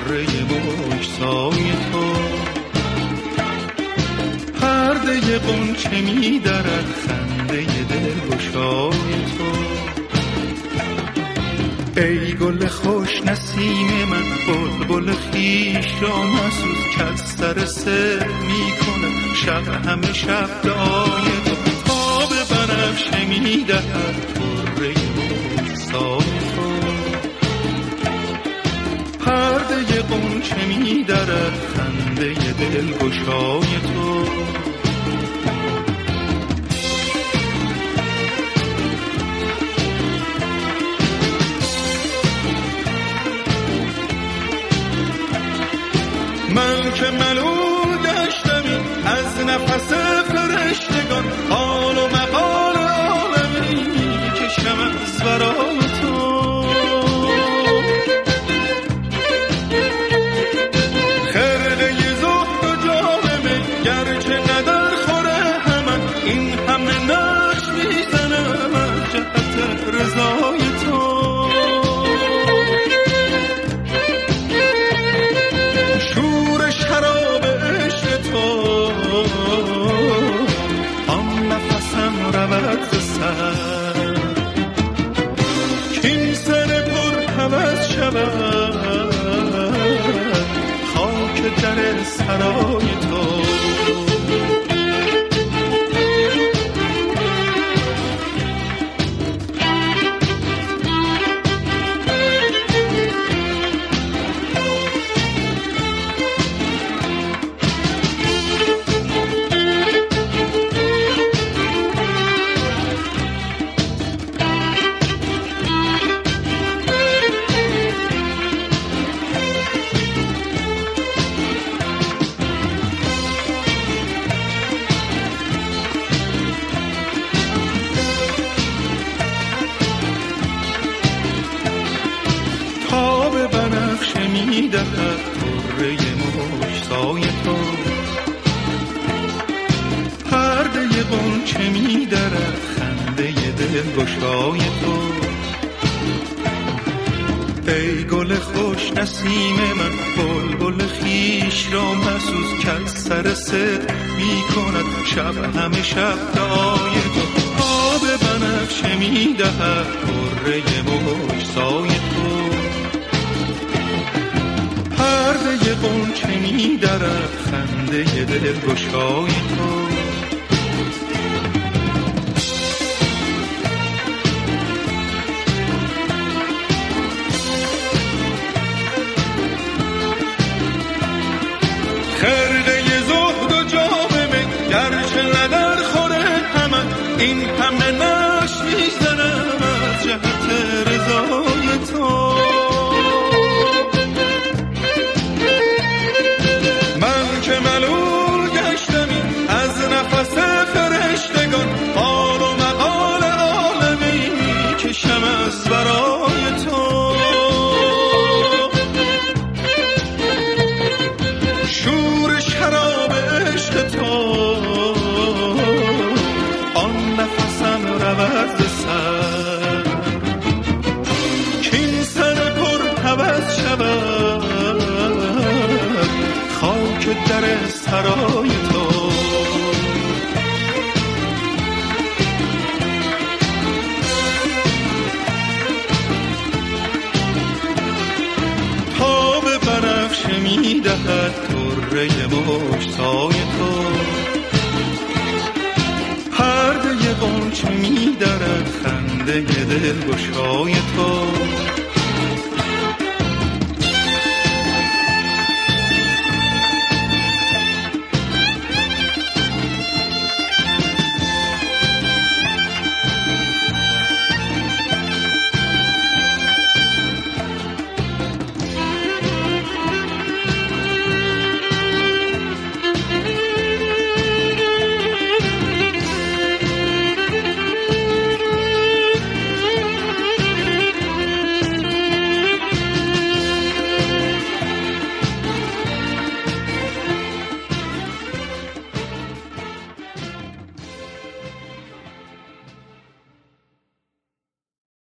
طره بگسای تو، پرده غنچه می‌درد خنده دلگشای تو. ای گل خوش نسیم من، بلبل خویش را مسوز که از سر سر می‌کنه شب همه شب دعای تو. آب بنفشه می‌دهد طره بگسای تو، پرده غنچه می‌درد خنده دلگشای تو. من که ملول گشتمی از نفس فرشتگان، حال و مقال عالمی کشم از برای تو. خرقه زهد و جامه گرچه ندر خوره همه، این همه نقش میزنم از جهت رضای تو. آن نفسم رود سر کین سر پر هوس شود خاک در سرای تو. می‌دهد طره مشتای تو، پرده غنچه می‌درد خنده دلگشای تو. ای گل خوش نسیم من، بلبل خویش را مسوز که از سر سر می‌کند شب همه شب دعای تو. آب بنفشه می‌دهد طره مشتای تو، پرده غنچه می‌درد خنده دلگشای تو. خرقه زهد و جامه گرچه ندر خوره همه، این همه نقش میزنم از جهت رضای تو. که ملول گشتمی از نفس فرشتگان، حال و مقال عالمی کشم از برای تو. شور شراب عشق تو آن نفسم رود سر کین سر پر هوس شود خاک در سرای تو. تاب بنفشه می‌دهد طره مشتای تو، پرده غنچه می‌درد خنده دلگشای تو.